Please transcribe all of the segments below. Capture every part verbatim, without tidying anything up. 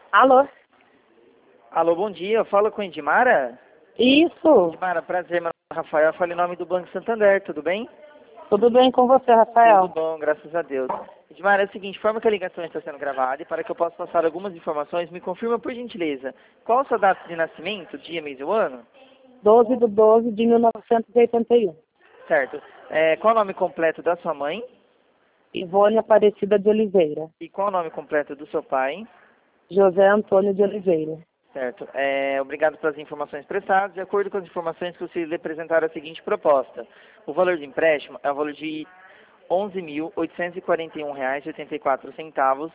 Alô? Alô, bom dia. Eu falo com a Edmara? Isso. Edmara, prazer. Meu nome é Rafael. Eu falo em nome do Banco Santander. Tudo bem? Tudo bem com você, Rafael? Tudo bom, graças a Deus. Edmara, é o seguinte, informa que a ligação está sendo gravada e para que eu possa passar algumas informações, me confirma por gentileza. Qual a sua data de nascimento, dia, mês e o ano? doze de doze de mil novecentos e oitenta e um. Certo. É, qual o nome completo da sua mãe? Ivone Aparecida de Oliveira. E qual o nome completo do seu pai? José Antônio de Oliveira. Certo. É, obrigado pelas informações prestadas. De acordo com as informações que você lhe apresentar a seguinte proposta. O valor do empréstimo é o valor de onze mil oitocentos e quarenta e um reais e oitenta e quatro centavos,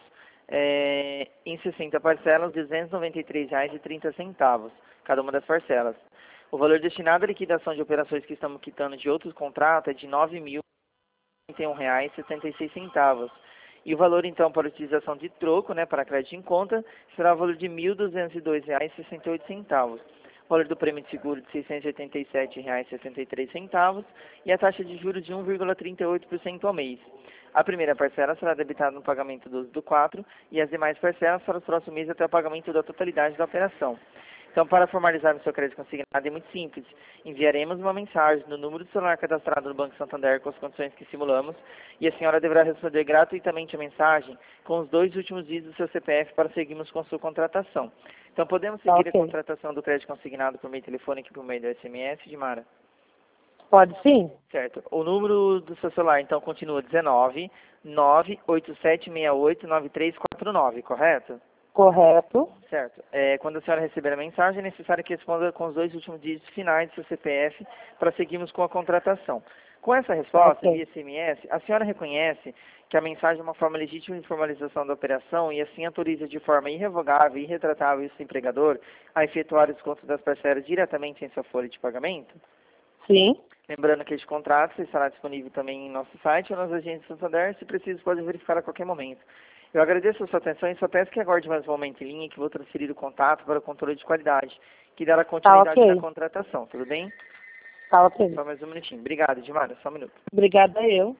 é, em sessenta parcelas, duzentos e noventa e três reais e trinta centavos, cada uma das parcelas. O valor destinado à liquidação de operações que estamos quitando de outros contratos é de nove mil e quarenta e um reais e setenta e seis centavos. E o valor, então, para utilização de troco, né, para crédito em conta, será o valor de mil duzentos e dois reais e sessenta e oito centavos. O valor do prêmio de seguro de seiscentos e oitenta e sete reais e sessenta e três centavos e a taxa de juros de um vírgula trinta e oito por cento ao mês. A primeira parcela será debitada no pagamento doze do quatro e as demais parcelas para os próximos meses até o pagamento da totalidade da operação. Então, para formalizar o seu crédito consignado é muito simples. Enviaremos uma mensagem no número do celular cadastrado no Banco Santander com as condições que simulamos e a senhora deverá responder gratuitamente a mensagem com os dois últimos dígitos do seu C P F para seguirmos com a sua contratação. Então, podemos Tá, seguir ok. a contratação do crédito consignado por meio telefônico e por meio do S M S, Dimara? Pode sim? Certo. O número do seu celular, então, continua dezenove, nove oito sete seis oito, nove três quatro nove, correto? Correto. Certo. É, quando a senhora receber a mensagem, é necessário que responda com os dois últimos dígitos finais do seu C P F para seguirmos com a contratação. Com essa resposta, Ok. via S M S, a senhora reconhece que a mensagem é uma forma legítima de formalização da operação e assim autoriza de forma irrevogável e irretratável o seu empregador a efetuar o desconto das parcelas diretamente em sua folha de pagamento? Sim. Lembrando que este contrato estará disponível também em nosso site ou nas agências Santander, se preciso pode verificar a qualquer momento. Eu agradeço a sua atenção e só peço que aguarde mais um momento em linha que vou transferir o contato para o controle de qualidade, que dará Tá, continuidade ok. na contratação, tudo bem? Tá, ok. Só mais um minutinho. Obrigado, Edmara, só um minuto. Obrigada eu.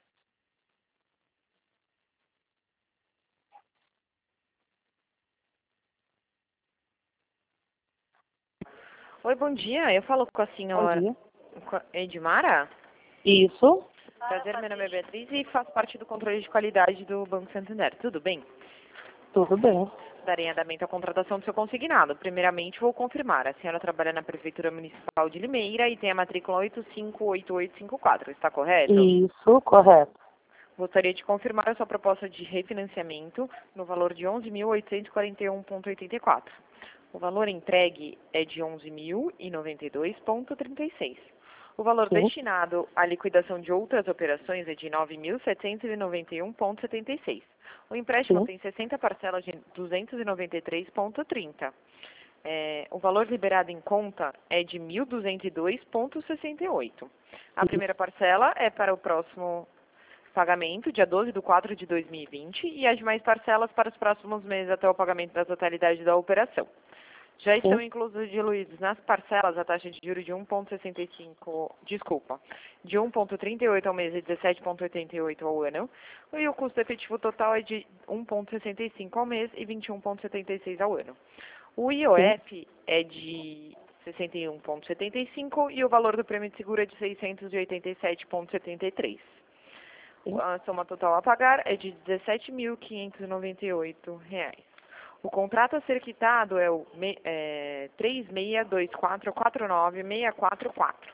Oi, bom dia. Eu falo com a Bom senhora dia. com a Edmara. Isso. Prazer, meu nome é Beatriz e faço parte do controle de qualidade do Banco Santander. Tudo bem? Tudo bem. Darei andamento à contratação do seu consignado. Primeiramente, vou confirmar. A senhora trabalha na Prefeitura Municipal de Limeira e tem a matrícula oito cinco oito oito cinco quatro. Está correto? Isso, correto. Gostaria de confirmar a sua proposta de refinanciamento no valor de onze mil oitocentos e quarenta e um vírgula oitenta e quatro. O valor entregue é de onze mil e noventa e dois vírgula trinta e seis. O valor Sim. destinado à liquidação de outras operações é de nove mil setecentos e noventa e um vírgula setenta e seis. O empréstimo Sim. tem sessenta parcelas de duzentos e noventa e três vírgula trinta. É, o valor liberado em conta é de mil duzentos e dois vírgula sessenta e oito. A primeira parcela é para o próximo pagamento, dia doze de quatro de dois mil e vinte, e as demais parcelas para os próximos meses até o pagamento da totalidade da operação. Já estão Sim. inclusos diluídos nas parcelas a taxa de juros de um vírgula sessenta e cinco, desculpa, de um vírgula trinta e oito ao mês e dezessete vírgula oitenta e oito ao ano, e o custo efetivo total é de um vírgula sessenta e cinco ao mês e vinte e um vírgula setenta e seis ao ano. O I O F é de sessenta e um vírgula setenta e cinco e o valor do prêmio de seguro é de seiscentos e oitenta e sete vírgula setenta e três. Sim. A soma total a pagar é de dezessete mil quinhentos e noventa e oito reais. O contrato a ser quitado é o é, três seis dois quatro quatro nove seis quatro quatro.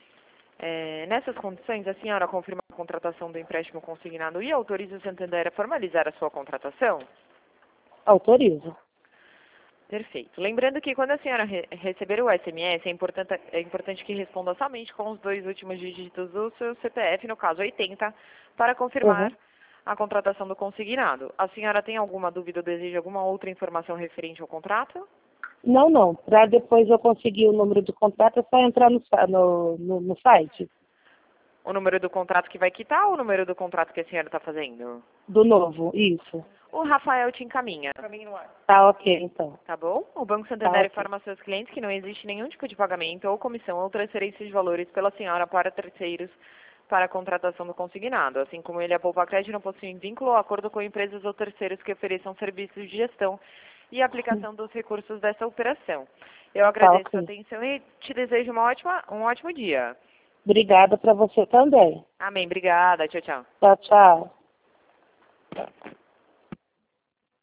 É, nessas condições, a senhora confirma a contratação do empréstimo consignado e autoriza o Santander a formalizar a sua contratação? Autorizo. Perfeito. Lembrando que quando a senhora re receber o S M S, é importante, é importante que responda somente com os dois últimos dígitos do seu C P F, no caso oitenta, para confirmar Uhum. a contratação do consignado. A senhora tem alguma dúvida ou deseja alguma outra informação referente ao contrato? Não, não. Para depois eu conseguir o número do contrato, é só entrar no, sa- no, no, no site O número do contrato que vai quitar ou o número do contrato que a senhora está fazendo? do novo. Isso. O Rafael te encaminha, Tá, ok, então. tá bom? O Banco Tá, Santander ok. informa seus clientes que não existe nenhum tipo de pagamento ou comissão ou transferência de valores pela senhora para terceiros para a contratação do consignado, assim como ele, a Poupa Crédito, não possui vínculo ou acordo com empresas ou terceiros que ofereçam serviços de gestão e a aplicação dos recursos dessa operação. Eu agradeço ok. a atenção e te desejo uma ótima, um ótimo dia. Obrigada para você também. Amém. Obrigada. Tchau, tchau. Tchau, tchau.